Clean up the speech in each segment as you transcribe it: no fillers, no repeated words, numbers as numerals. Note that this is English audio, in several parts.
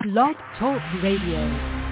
Blog Talk Radio.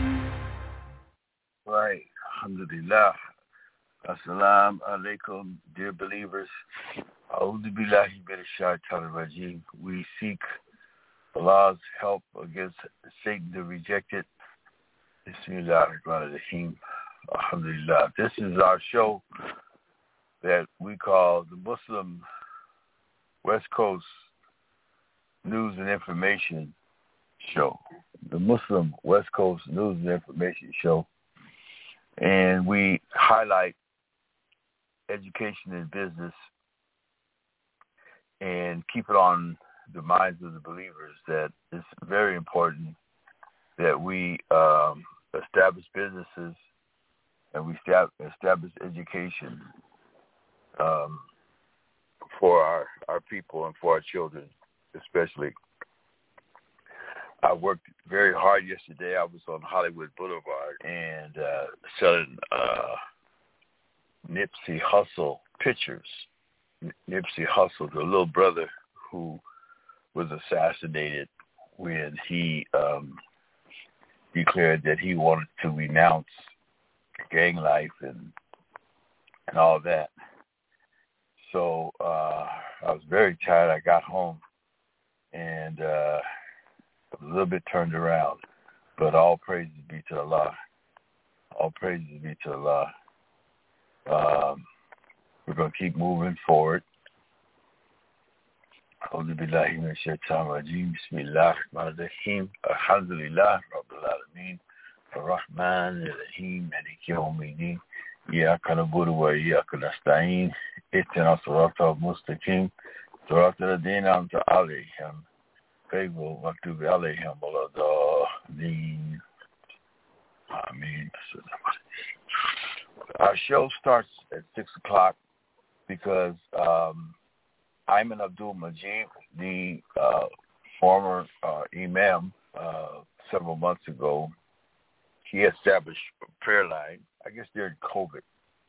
Right. Alhamdulillah. Assalamu alaikum, dear believers. A'udhu billahi minash shaitanir rajim. We seek Allah's help against Satan the rejected. Bismillahirrahmanirrahim. Alhamdulillah. This is our show that we call the Muslim West Coast News and Information Show. The Muslim West Coast News and Information Show. And we highlight education and business and keep it on the minds of the believers that it's very important that we establish businesses and we establish education for our people and for our children especially. I worked very hard yesterday. I was on Hollywood Boulevard and selling Nipsey Hussle pictures. Nipsey Hussle, the little brother who was assassinated when he declared that he wanted to renounce gang life and all that. So I was very tired. I got home and a little bit turned around, but all praises be to Allah. All praises be to Allah. We're going to keep moving forward. A'udhu billahi minash shaitanir rajim. Bismillahirrahmanirrahim. Alhamdulillah Rabbil Alameen. Ar-Rahman Ar-Rahim. Maliki Yawmiddin. Iyyaka na'budu wa iyyaka nasta'in. Ihdinas siratal mustaqim. Siratal ladzina an'amta 'alayhim. Our show starts at 6 o'clock because Ayman Abdul-Majid, the former imam, several months ago, he established a prayer line, I guess during COVID.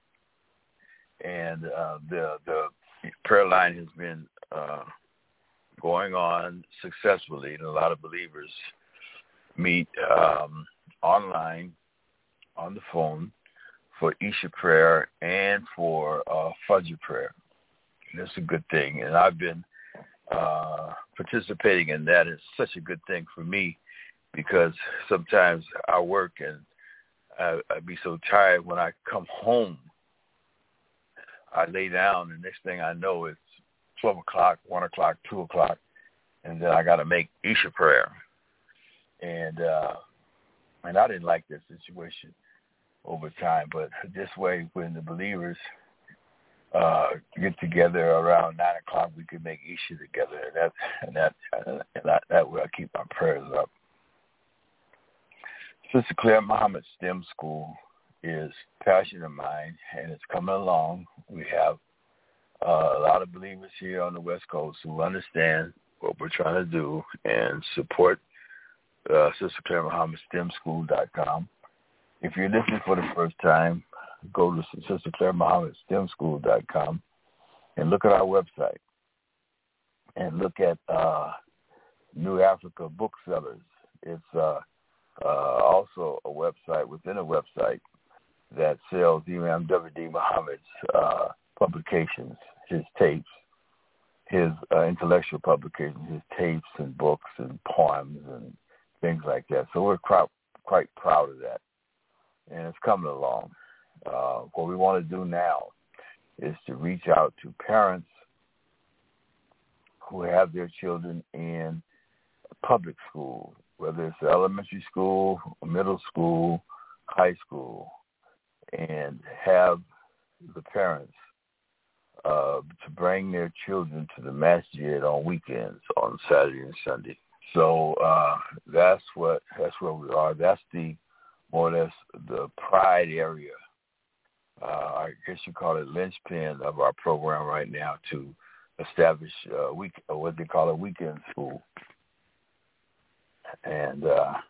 And the prayer line has been going on successfully, and a lot of believers meet online, on the phone, for Isha prayer and for Fajr prayer. And that's a good thing, and I've been participating in that. It's such a good thing for me because sometimes I work and I'd be so tired when I come home. I lay down, and next thing I know, it's 12 o'clock, 1 o'clock, 2 o'clock, and then I got to make Isha prayer. And I didn't like this situation over time, but this way, when the believers get together around 9 o'clock, we can make Isha together, and that way I keep my prayers up. Sister Claire Muhammad STEM School is passion of mine, and it's coming along. We have a lot of believers here on the West Coast who understand what we're trying to do and support Sister Claire Muhammad STEMschool.com. If you're listening for the first time, go to Sister Claire Muhammad STEMschool.com and look at our website and look at New Africa Booksellers. It's also a website within a website that sells Imam W.D. Muhammad's publications, his tapes, his intellectual publications, his tapes and books and poems and things like that. So we're quite proud of that, and it's coming along. What we want to do now is to reach out to parents who have their children in public school, whether it's elementary school, middle school, high school, and have the parents to bring their children to the masjid on weekends, on Saturday and Sunday. So that's where we are. That's the more or less the pride area. I guess you call it linchpin of our program right now to establish what they call a weekend school. And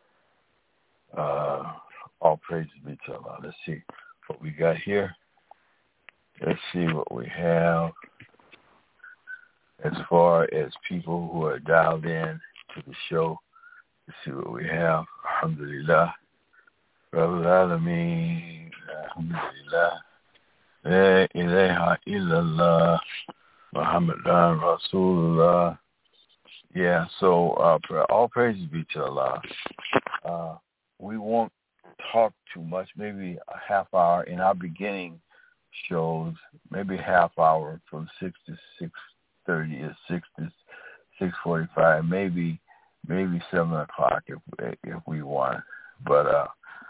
all praises be to Allah. Let's see what we got here. Let's see what we have as far as people who are dialed in to the show. Let's see what we have. Alhamdulillah. Rabbil Alameen. Alhamdulillah. La ilaha illallah. Muhammadan Rasulullah. Yeah, so all praises be to Allah. We won't talk too much, maybe a half hour in our beginning shows, maybe a half hour from 6 to 6:30 or 6 to 6:45, maybe 7 o'clock if we want. But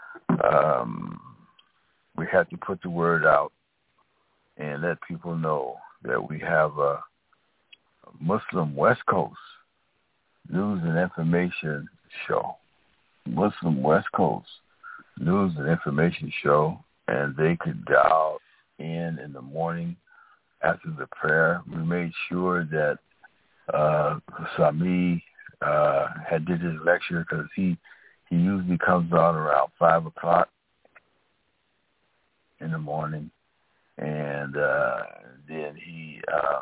we have to put the word out and let people know that we have a Muslim West Coast news and information show. Muslim West Coast news and information show, and they could dial in the morning after the prayer. We made sure that Sami had did his lecture because he usually comes on around 5 o'clock in the morning, and then he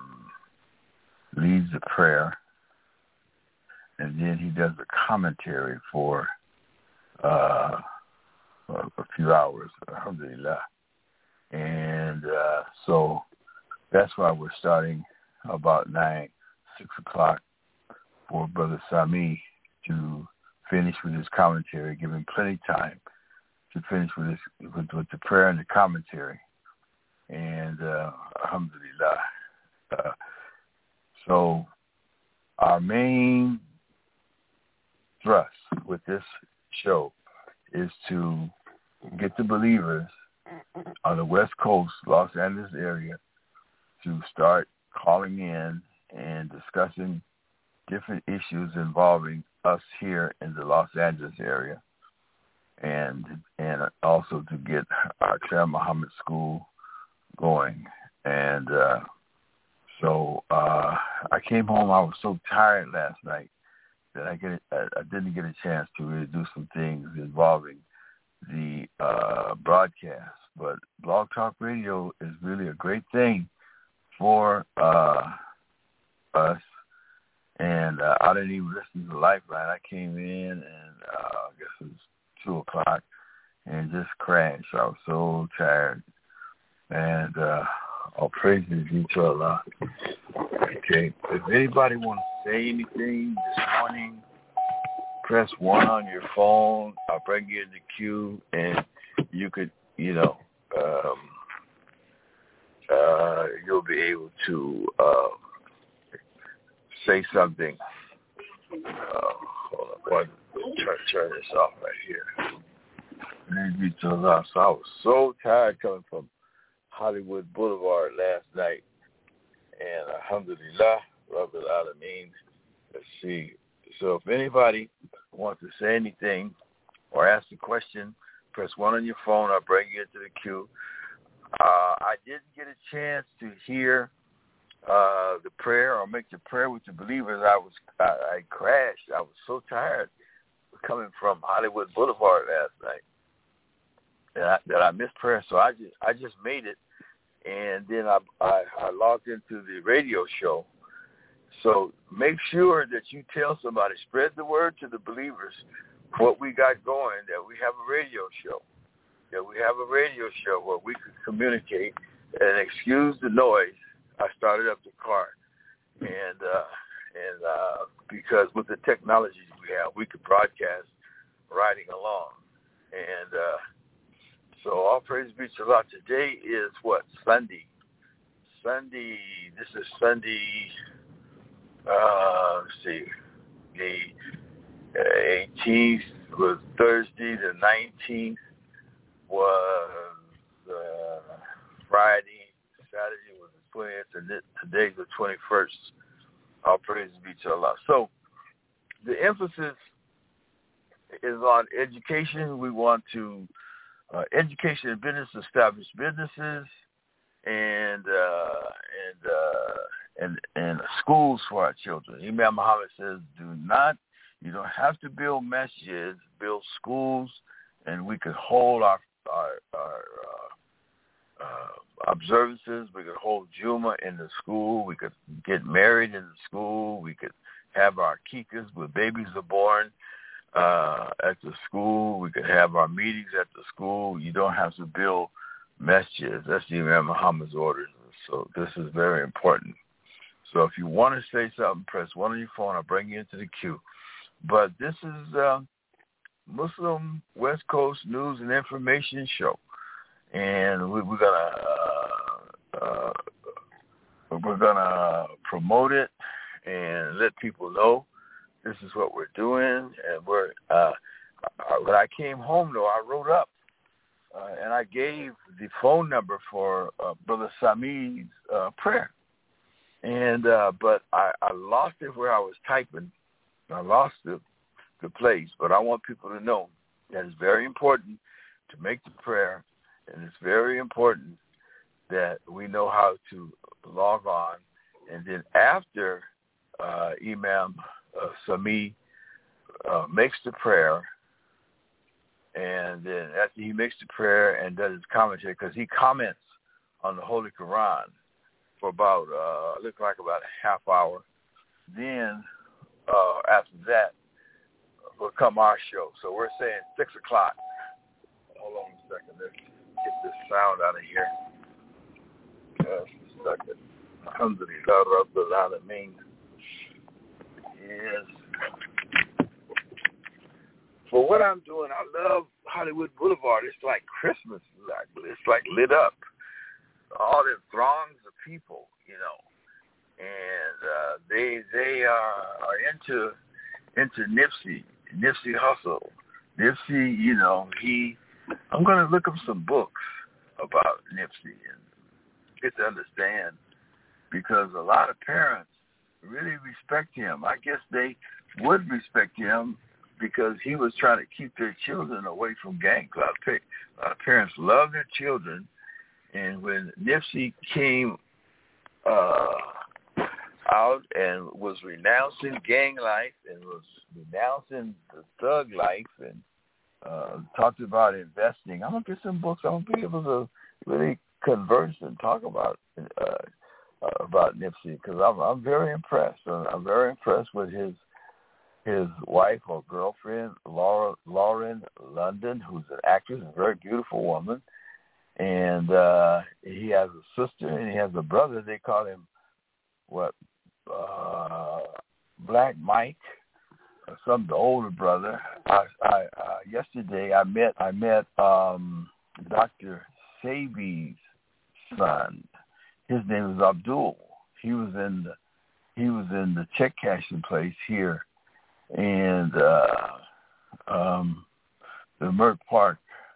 leads the prayer, and then he does the commentary for a few hours, alhamdulillah. And so that's why we're starting about 6 o'clock for Brother Sami to finish with his commentary, give him plenty of time to finish with the prayer and the commentary. And alhamdulillah. So our main thrust with this show is to get the believers on the West Coast, Los Angeles area, to start calling in and discussing different issues involving us here in the Los Angeles area, and also to get our Chair Muhammad School going. And so I came home. I was so tired last night that I didn't get a chance to really do some things involving the broadcast. But Blog Talk Radio is really a great thing for us. And I didn't even listen to Lifeline. I came in and I guess it was 2 o'clock and just crashed. I was so tired. And all praises be to Allah. Okay. If anybody wants to say anything this morning, press 1 on your phone. I'll bring you in the queue, and you could, you'll be able to say something. Hold on. Turn this off right here. Praise be to Allah. So I was so tired coming from Hollywood Boulevard last night. And alhamdulillah, Rabbil Alameen. Let's see. So if anybody wants to say anything or ask a question, press 1 on your phone. I'll bring you into the queue. I didn't get a chance to hear the prayer or make the prayer with the believers. I crashed. I was so tired coming from Hollywood Boulevard last night that I missed prayer. So I just made it, and then I logged into the radio show. So make sure that you tell somebody, spread the word to the believers what we got going, that we have a radio show, where we could communicate. And excuse the noise, I started up the car, and because with the technologies we have, we could broadcast riding along. And so all praise be to Allah. Today is what? Sunday. This is Sunday. Let's see. The 18th was Thursday. The 19th was Friday. Saturday was the 20th. And today's the 21st. All praise be to Allah. So the emphasis is on education. We want to education and business, establish businesses, and schools for our children. Imam Muhammad says, you don't have to build masjids, build schools, and we could hold our observances. We could hold Juma in the school. We could get married in the school. We could have our kikas where babies are born. at the school. We could have our meetings at the school. You don't have to build masjids. That's Imam Muhammad's orders. So this is very important. So if you want to say something, press 1 on your phone. I'll bring you into the queue. But this is Muslim West Coast News and Information Show, and we're gonna promote it and let people know this is what we're doing. And when I came home, though, I wrote up and I gave the phone number for Brother Sami's prayer. And but I lost it where I was typing. I lost the place, but I want people to know that it's very important to make the prayer, and it's very important that we know how to log on. And then after Imam Sami makes the prayer, and then after he makes the prayer and does his commentary, because he comments on the Holy Quran for about, looked like about a half hour. Then after that will come our show. So we're saying 6 o'clock. Hold on a second. Let's get this sound out of here. Just a second. Alhamdulillah Rabbil Alameen. Yes. For what I'm doing, I love Hollywood Boulevard. It's like Christmas. It's like lit up. All the throngs of people, you know, and they are into Nipsey Hussle. Nipsey, you know, I'm going to look up some books about Nipsey and get to understand, because a lot of parents really respect him. I guess they would respect him because he was trying to keep their children away from gangs. A lot of parents love their children. And when Nipsey came out and was renouncing gang life and was renouncing the thug life and talked about investing, I'm going to get some books. I'm going to be able to really converse and talk about Nipsey, because I'm very impressed. I'm very impressed with his wife or girlfriend, Lauren London, who's an actress, a very beautiful woman. And he has a sister and he has a brother. They call him Black Mike, the older brother. Yesterday I met Dr. Sabi's son. His name is Abdul. He was in the check cashing place here, and the Merck Park.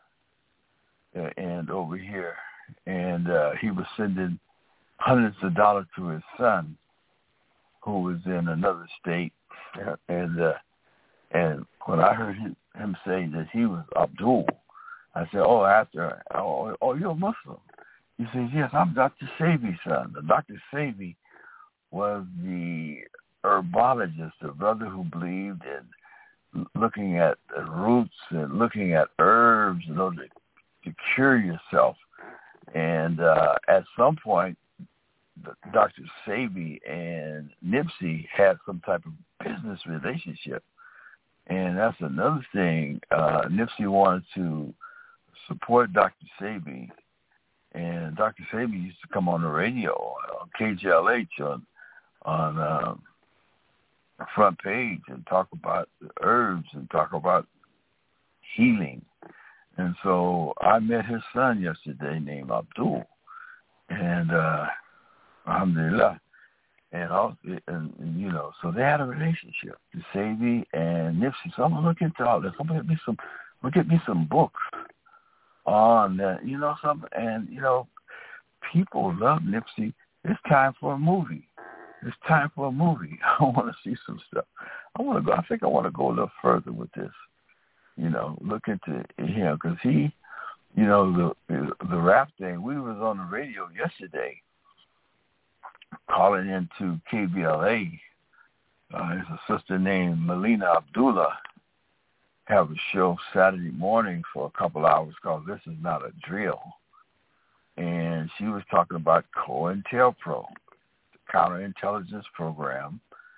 And over here, and he was sending hundreds of dollars to his son, who was in another state. And when I heard him say that he was Abdul, I said, "Oh, you're a Muslim?" He says, "Yes, I'm Dr. Sabi's son." Dr. Sabi was the herbologist, the brother who believed in looking at the roots and looking at herbs in order to cure yourself. And at some point, Dr. Sabi and Nipsey had some type of business relationship. And that's another thing. Nipsey wanted to support Dr. Sabi. And Dr. Sabi used to come on the radio on KJLH on the front page and talk about the herbs and talk about healing. And so I met his son yesterday named Abdul, and alhamdulillah, and you know, so they had a relationship, the Sabi and Nipsey. So I'm gonna look into all this. I'm gonna get me some books on that, you know, something. And you know, people love Nipsey. It's time for a movie. I want to see some stuff. I think I want to go a little further with this. You know, look into him, because he, you know, the rap thing. We was on the radio yesterday, calling into KBLA. There's a sister named Melina Abdullah have a show Saturday morning for a couple hours called "This Is Not a Drill," and she was talking about COINTELPRO, the counterintelligence program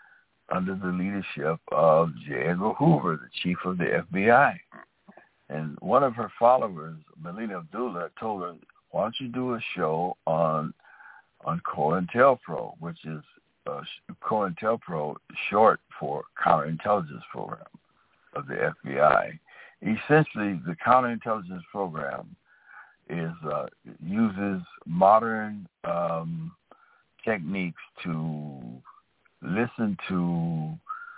under the leadership of J. Edgar Hoover, the chief of the FBI. And one of her followers, Melina Abdullah, told her, why don't you do a show on COINTELPRO, which is COINTELPRO, short for Counterintelligence Program of the FBI. Essentially, the Counterintelligence Program uses modern techniques to listen to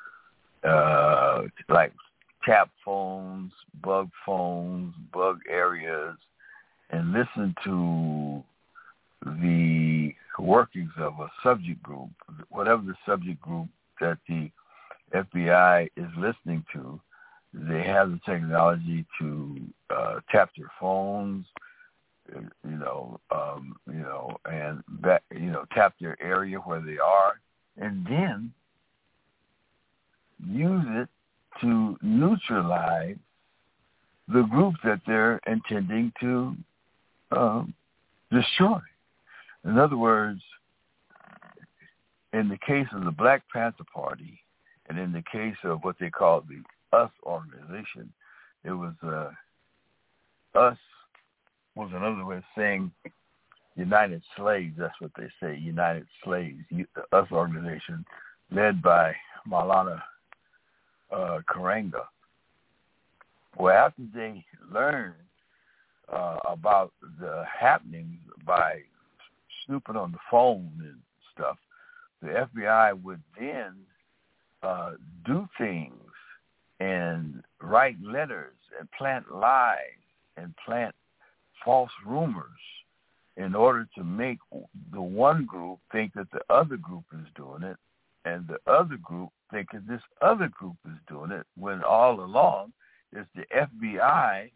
like tap phones, bug areas, and listen to the workings of a subject group, whatever the subject group that the FBI is listening to. They have the technology to tap their phones, and tap their area where they are, and then use it to neutralize the group that they're intending to destroy. In other words, in the case of the Black Panther Party, and in the case of what they call the US organization, it was US was another way of saying United Slaves. That's what they say, United Slaves. The US organization, led by Maulana Karenga. Well, after they learned about the happenings by snooping on the phone and stuff, the FBI would then do things and write letters and plant lies and plant false rumors in order to make the one group think that the other group is doing it, and the other group think that this other group is doing it, when all along it's the FBI,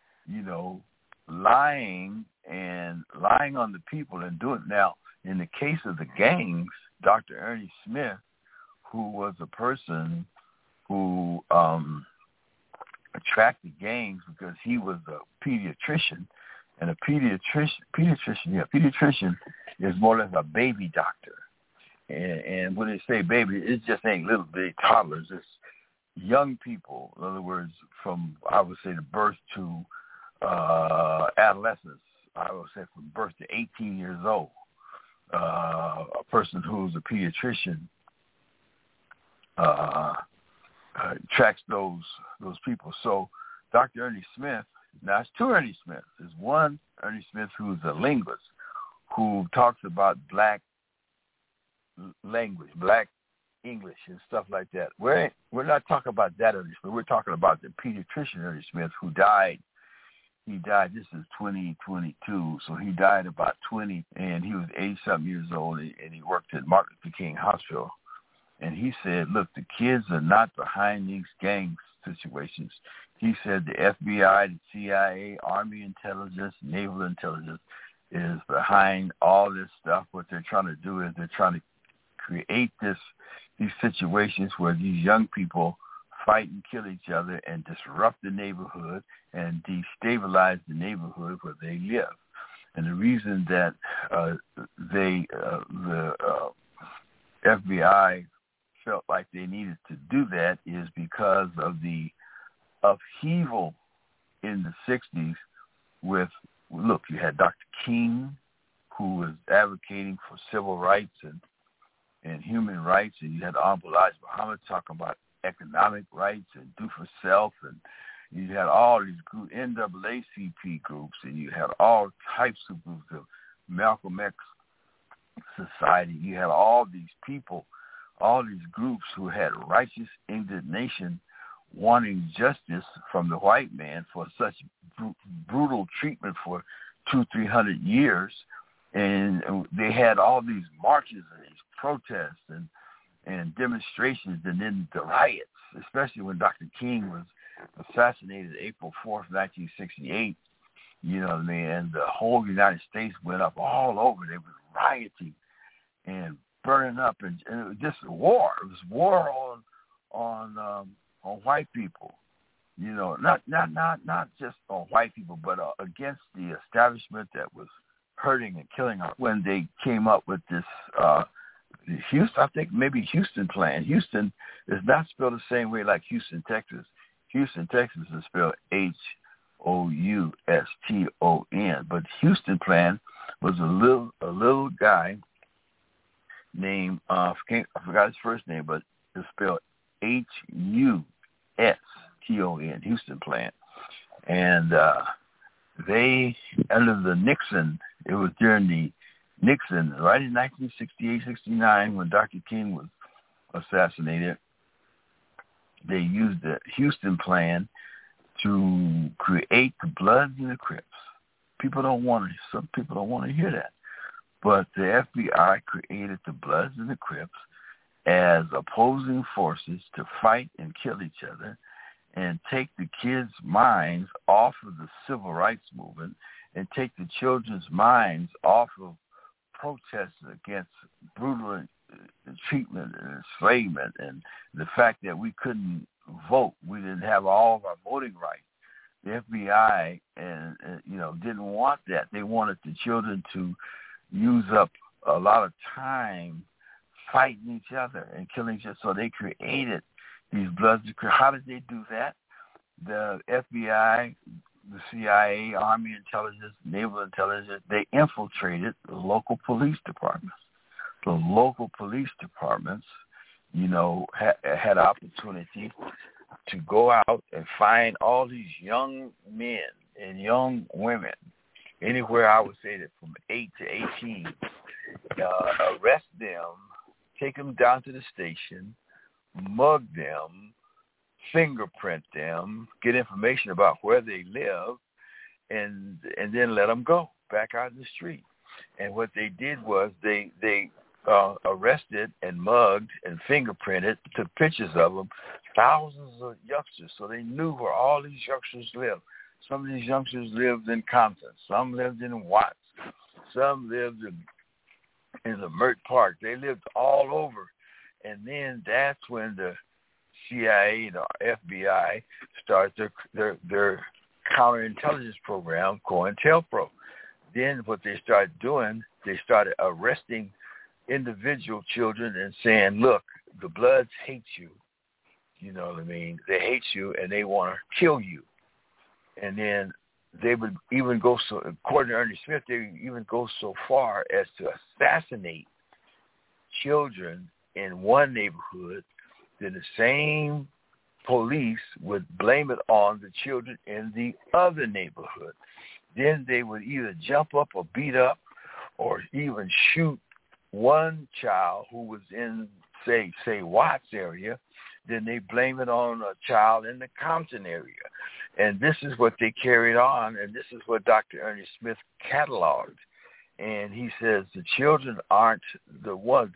lying on the people and doing it. Now, in the case of the gangs, Dr. Ernie Smith, who was a person who attracted gangs because he was a pediatrician, and a pediatrician is more or less a baby doctor. And when they say baby, it just ain't little big toddlers. It's young people. In other words, from, I would say, the birth to adolescence. I would say from birth to 18 years old. A person who's a pediatrician tracks those people. So Dr. Ernie Smith, now it's two Ernie Smiths. There's one Ernie Smith who's a linguist who talks about black language, black English and stuff like that. We're not talking about that Ernie Smith. We're talking about the pediatrician Ernie Smith who died. He died, this is 2022, so he died about 20, and he was 80-something years old, and he worked at Martin Luther King Hospital. And he said, look, the kids are not behind these gang situations. He said the FBI, the CIA, Army intelligence, Naval intelligence is behind all this stuff. What they're trying to do is they're trying to create these situations where these young people fight and kill each other and disrupt the neighborhood and destabilize the neighborhood where they live. And the reason that the FBI felt like they needed to do that is because of the upheaval in the 60s with, look, you had Dr. King, who was advocating for civil rights and human rights, and you had Honorable Elijah Muhammad talking about economic rights and do for self, and you had all these groups, NAACP groups, and you had all types of groups, of Malcolm X Society. You had all these people, all these groups who had righteous indignation, wanting justice from the white man for such brutal treatment for 200-300 years, and they had all these marches and these protests and demonstrations, and then the riots, especially when Dr. King was assassinated April 4th, 1968, you know what I mean, and the whole United States went up all over. They were rioting and burning up, and it was just a war. It was war on white people, you know, not just on white people, but against the establishment that was hurting and killing us. When they came up with this Houston, I think maybe Houston Plan. Houston is not spelled the same way like Houston, Texas. Houston, Texas is spelled Houston, but Houston Plan was a little guy named I forgot his first name, but it's spelled Huston, Houston Plan, and they under the Nixon. It was during the Nixon, right in 1968-69, when Dr. King was assassinated. They used the Houston Plan to create the Bloods and the Crips. Some people don't want to hear that. But the FBI created the Bloods and the Crips as opposing forces to fight and kill each other and take the kids' minds off of the civil rights movement and take the children's minds off of protests against brutal treatment and enslavement and the fact that we couldn't vote. We didn't have all of our voting rights. The FBI didn't want that. They wanted the children to use up a lot of time fighting each other and killing each other. So they created these Bloods. How did they do that? The FBI, the CIA, Army intelligence, Naval intelligence, they infiltrated the local police departments. The local police departments, had opportunity to go out and find all these young men and young women, anywhere I would say that from 8 to 18, arrest them, take them down to the station, mug them, fingerprint them, get information about where they live, and then let them go back out in the street. And what they did was they arrested and mugged and fingerprinted, took pictures of them, thousands of youngsters, so they knew where all these youngsters lived. Some of these youngsters lived in Compton. Some lived in Watts. Some lived in the Mert Park. They lived all over. And then that's when the CIA and the FBI started their counterintelligence program, COINTELPRO. Then what they started doing, they started arresting individual children and saying, look, the Bloods hate you. You know what I mean? They hate you and they want to kill you. And then they would even go so, according to Ernie Smith, they would even go so far as to assassinate children in one neighborhood. Then the same police would blame it on the children in the other neighborhood. Then they would either jump up or beat up or even shoot one child who was in, say Watts area. Then they blame it on a child in the Compton area. And this is what they carried on, and this is what Dr. Ernie Smith cataloged. And he says the children aren't the ones,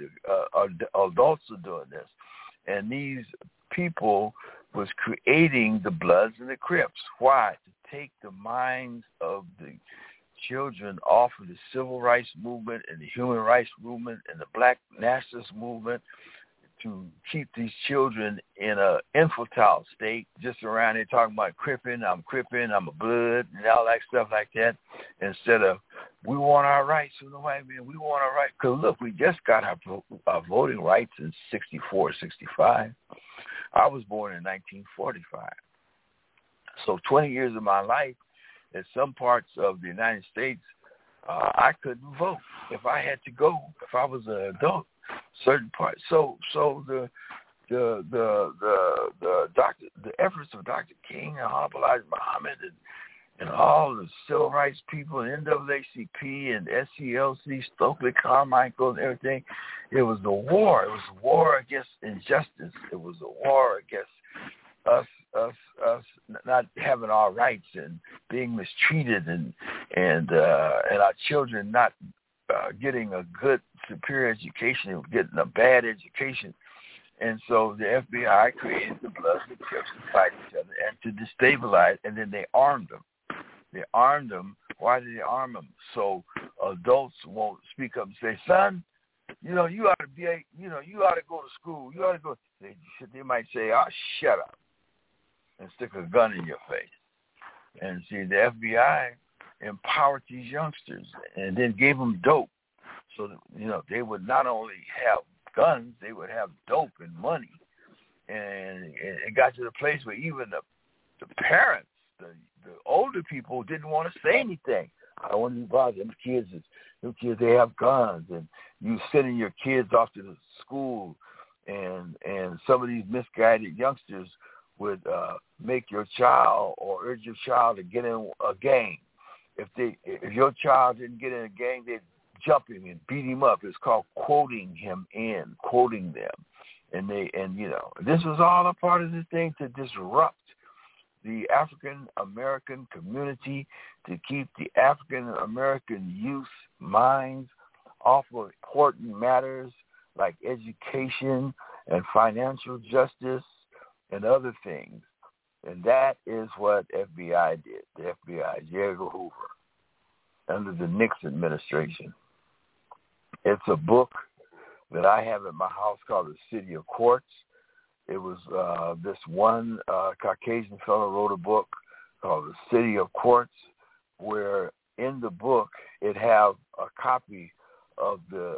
adults are doing this. And these people was creating the Bloods and the Crips. Why? To take the minds of the children off of the civil rights movement and the human rights movement and the black nationalist movement, to keep these children in a infantile state, just around there talking about Crippin', I'm a Blood, and all that stuff like that, instead of, we want our rights from the white man, we want our rights. Because look, we just got our voting rights in 64, 65. I was born in 1945. So 20 years of my life, in some parts of the United States, I couldn't vote if I had to go, if I was an adult. Certain parts. So the efforts of Dr. King and Honorable Elijah Muhammad and all the civil rights people and NAACP and SCLC, Stokely Carmichael and everything, it was the war. It was a war against injustice. It was a war against us not having our rights and being mistreated and our children not getting a good superior education and getting a bad education. And so the FBI created the Bloods and Crips to fight each other and to destabilize, and then they armed them. They armed them. Why did they arm them? So adults won't speak up and say, son, you ought to be, you ought to go to school. You ought to go. They might say, oh, shut up, and stick a gun in your face. And see, the FBI empowered these youngsters and then gave them dope So, they would not only have guns, they would have dope and money. And it got to the place where even the parents, the older people didn't want to say anything. I don't want to be bothered. Them kids, they have guns, and you sending your kids off to the school, and some of these misguided youngsters would make your child or urge your child to get in a gang. If your child didn't get in a gang, they'd jump him and beat him up. It's called quoting them. And this was all a part of the thing to disrupt the African American community, to keep the African American youth minds off of important matters like education and financial justice and other things. And that is what FBI did. The FBI, J. Edgar Hoover, under the Nixon administration. It's a book that I have in my house called The City of Quartz. It was this one Caucasian fellow wrote a book called The City of Quartz, where in the book it have a copy of the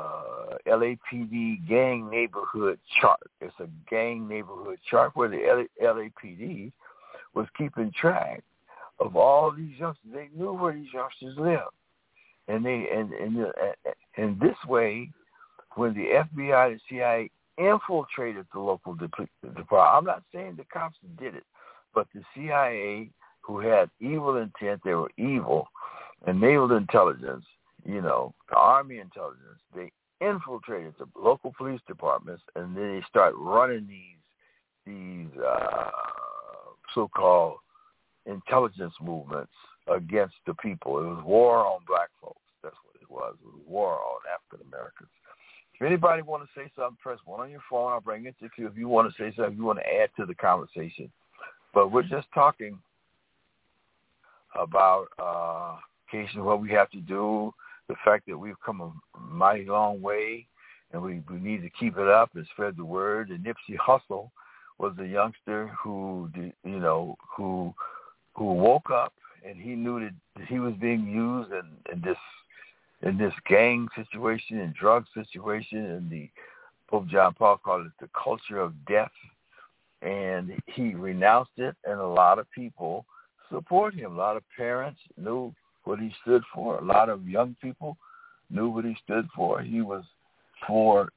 LAPD gang neighborhood chart. It's a gang neighborhood chart where the LAPD was keeping track of all these youngsters. They knew where these youngsters lived, and this way, when the FBI and CIA infiltrated the local department, I'm not saying the cops did it, but the CIA, who had evil intent, they were evil, and naval intelligence, the Army intelligence, they infiltrated the local police departments, and then they start running these so-called intelligence movements against the people. It was war on black folks. That's what it was. It was war on African Americans. If anybody want to say something, press 1 on your phone. I'll bring it to you. If you want to say something, if you want to add to the conversation. But we're just talking about occasionally what we have to do, the fact that we've come a mighty long way, and we need to keep it up and spread the word. And Nipsey Hussle was a youngster who woke up, and he knew that he was being used in this gang situation and drug situation, and the Pope John Paul called it the culture of death, and he renounced it, and a lot of people support him. A lot of parents knew what he stood for. A lot of young people knew what he stood for. He was for,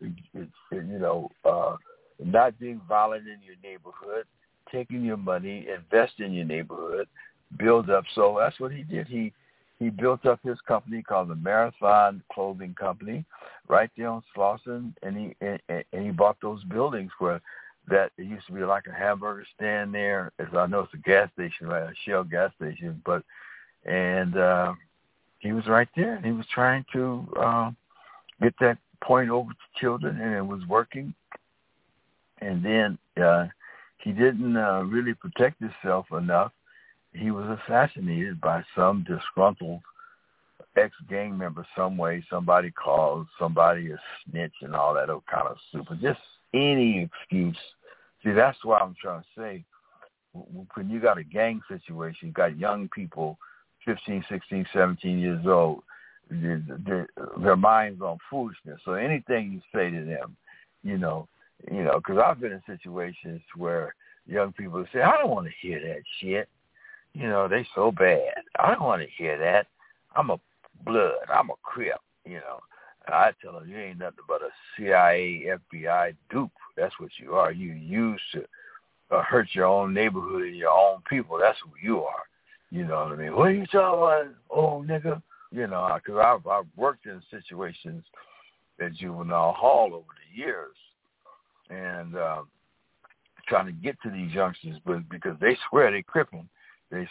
not being violent in your neighborhood, taking your money, invest in your neighborhood, build up. So that's what he did. He built up his company called the Marathon Clothing Company right there on Slauson, and he bought those buildings where that it used to be like a hamburger stand there. As I know, it's a gas station, right, a Shell gas station, and he was right there, and he was trying to get that point over to children, and it was working. And then he didn't really protect himself enough. He was assassinated by some disgruntled ex-gang member some way. Somebody called, somebody a snitch and all that other kind of super. Just any excuse. See, that's why I'm trying to say, when you got a gang situation, you got young people, 15, 16, 17 years old, their mind's on foolishness. So anything you say to them, because I've been in situations where young people say, I don't want to hear that shit. They so bad. I don't want to hear that. I'm a blood. I'm a Crip, And I tell them, you ain't nothing but a CIA, FBI dupe. That's what you are. You used to hurt your own neighborhood and your own people. That's who you are. You know what I mean? What are you talking about, old nigga? Because I've worked in situations at juvenile hall over the years, and trying to get to these youngsters, but because they swear they Crippin'. They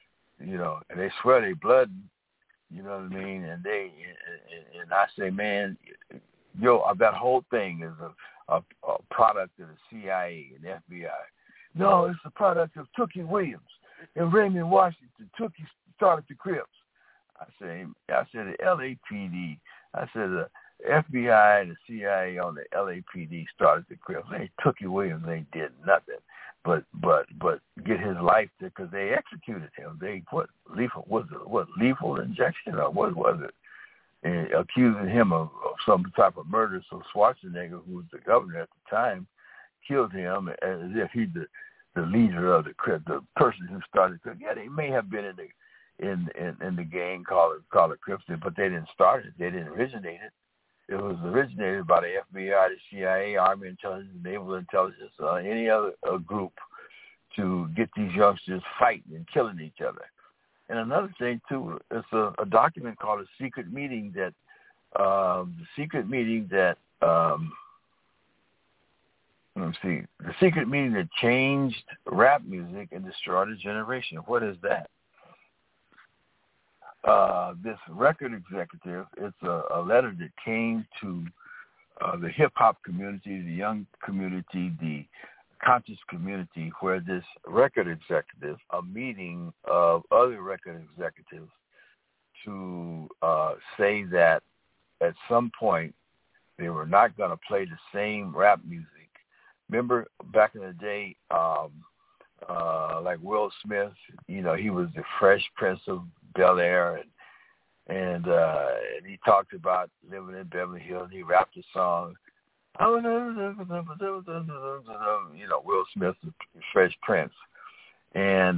swear they blood, you know what I mean? And and I say, man, that whole thing is a product of the CIA and the FBI. No, it's a product of Tookie Williams and Raymond Washington. Tookie started the Crips. I said the LAPD. I said the FBI and the CIA on the LAPD started the Crips. Tookie Williams ain't did nothing. But get his life because they executed him. Lethal injection or what was it? and accusing him of some type of murder. So Schwarzenegger, who was the governor at the time, killed him as if he's the leader of the person who started. Yeah, they may have been in the gang called it Crips, but they didn't start it. They didn't originate it. It was originated by the FBI, the CIA, Army Intelligence, Naval Intelligence, any other group to get these youngsters fighting and killing each other. And another thing, too, it's a document called a secret meeting that the secret meeting that changed rap music and destroyed a generation. What is that? This record executive, it's a letter that came to the hip-hop community, the young community, the conscious community, where this record executive, a meeting of other record executives to say that at some point they were not going to play the same rap music. Remember back in the day, like Will Smith, he was the Fresh Prince of Bel-Air, and he talked about living in Beverly Hills. He rapped a song. Will Smith, the Fresh Prince, and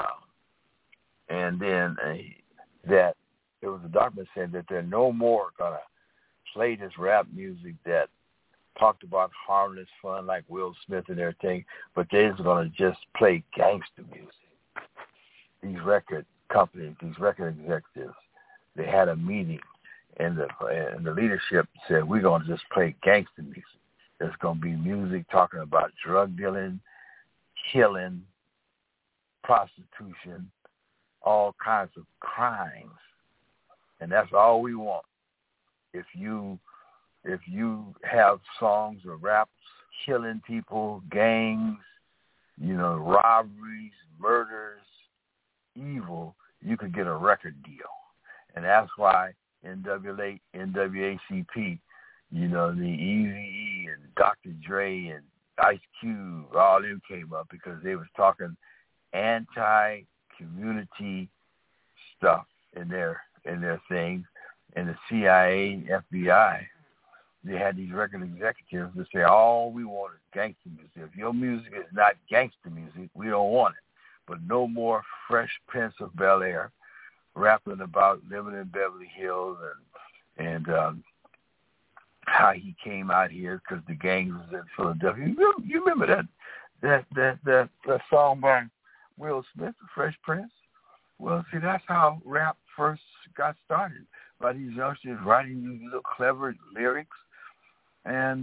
then that there was a document saying that they're no more gonna play this rap music that talked about harmless fun like Will Smith and everything, but they're going to just play gangster music. These record companies, these record executives, they had a meeting, and the leadership said, we're going to just play gangster music. There's going to be music talking about drug dealing, killing, prostitution, all kinds of crimes, and that's all we want. If you have songs or raps killing people, gangs, robberies, murders, evil, you could get a record deal. And that's why NWA, NAACP, the Eazy-E and Dr. Dre and Ice Cube, all them came up because they was talking anti-community stuff in their things. And the CIA, FBI, they had these record executives that say, all we want is gangster music. If your music is not gangster music, we don't want it. But no more Fresh Prince of Bel-Air rapping about living in Beverly Hills and how he came out here because the gang was in Philadelphia. You remember that song by Will Smith, the Fresh Prince? Well, see, that's how rap first got started, by these youngsters writing these little clever lyrics. And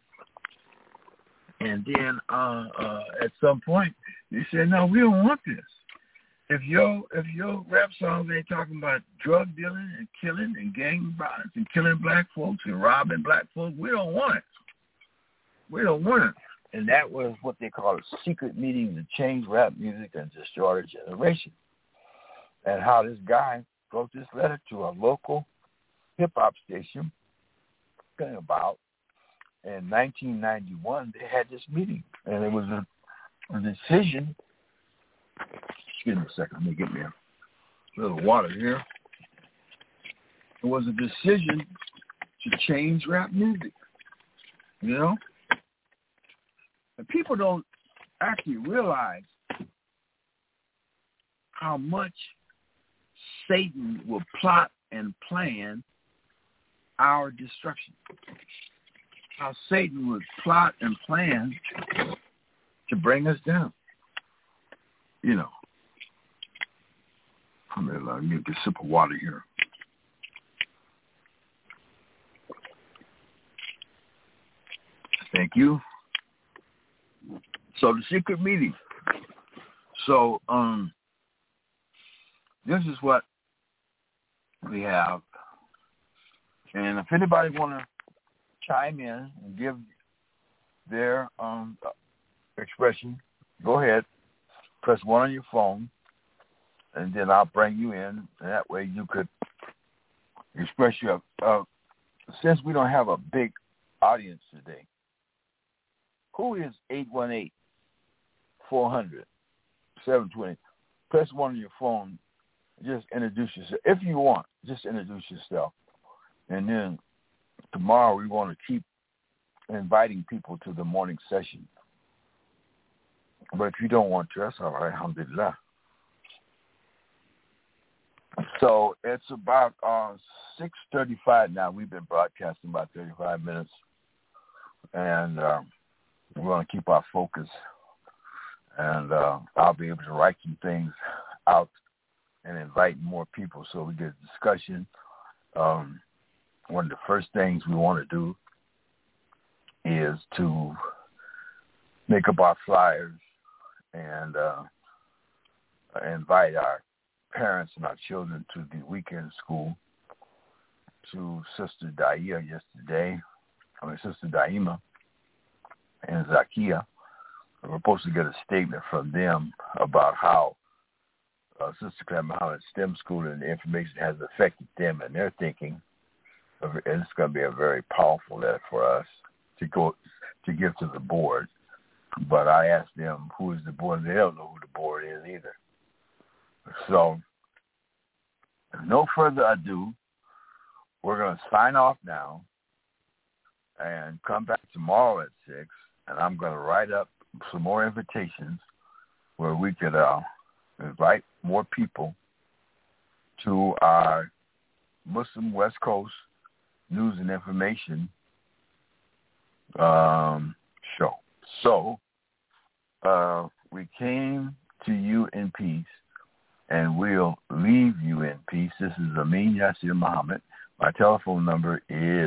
then at some point, you said, no, we don't want this. If your rap songs ain't talking about drug dealing and killing and gang violence and killing black folks and robbing black folks, we don't want it. We don't want it. And that was what they call a secret meeting to change rap music and destroy a generation. And how this guy wrote this letter to a local hip-hop station about in 1991, they had this meeting, and it was a decision. Excuse me a second. Let me get me a little water here. It was a decision to change rap music, And people don't actually realize how much Satan will plot and plan our destruction. How Satan would plot and plan to bring us down. Let me get a sip of water here. Thank you. So the secret meeting. So this is what we have. And if anybody want to chime in and give their expression, go ahead. Press 1 on your phone, and then I'll bring you in. And that way you could express your... since we don't have a big audience today, who is 818-400-720? Press 1 on your phone. Just introduce yourself. If you want, just introduce yourself. And then tomorrow we want to keep inviting people to the morning session. But if you don't want to, that's all right, alhamdulillah. So it's about 6:35 now. We've been broadcasting about 35 minutes. And we want to keep our focus. And I'll be able to write some things out and invite more people so we get a discussion. One of the first things we want to do is to make up our flyers and invite our parents and our children to the weekend school. To Sister Daima and Zakia. We're supposed to get a statement from them about how Sister Claire Muhammad STEM School and the information has affected them and their thinking. And it's going to be a very powerful letter for us to give to the board. But I asked them who is the board, and they don't know who the board is either. So, no further ado, we're going to sign off now and come back tomorrow at 6, and I'm going to write up some more invitations where we could invite more people to our Muslim West Coast News and Information show. So we came to you in peace, and we'll leave you in peace. This is Amin Yasir Muhammad. My telephone number is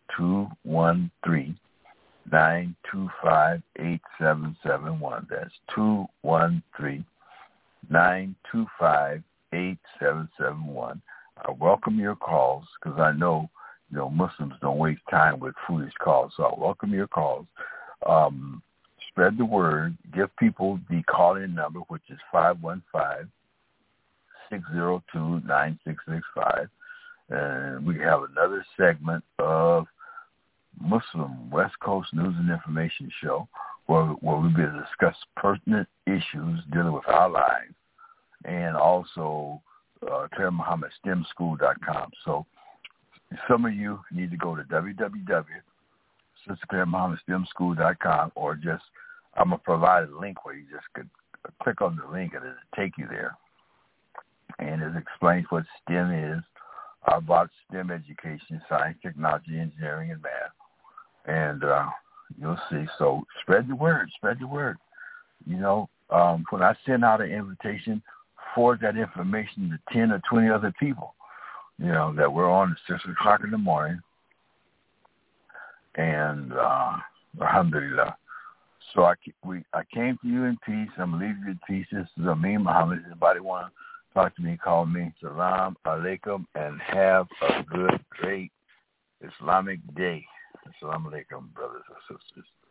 213-925-8771. That's 213-925-8771. I welcome your calls because I know, Muslims don't waste time with foolish calls. So I welcome your calls. Spread the word. Give people the call-in number, which is 515-602-9665. And we have another segment of Muslim West Coast News and Information show where we'll be able to discuss pertinent issues dealing with our lives, and also ClaireMuhammadSTEMSchool.com. So some of you need to go to www.SisterClaireMuhammadSTEMSchool.com, or just, I'm going to provide a link where you just could click on the link and it'll take you there. And it explains what STEM is, about STEM education, science, technology, engineering, and math. And you'll see. So spread the word. Spread the word. When I send out an invitation, forward that information to 10 or 20 other people, that we're on at 6 o'clock in the morning. And alhamdulillah. So I came to you in peace. I'm going to leave you in peace. This is Amin Muhammad. Anybody want to talk to me, call me. Salam alaikum, and have a good, great Islamic day. Assalamu alaikum, brothers and sisters.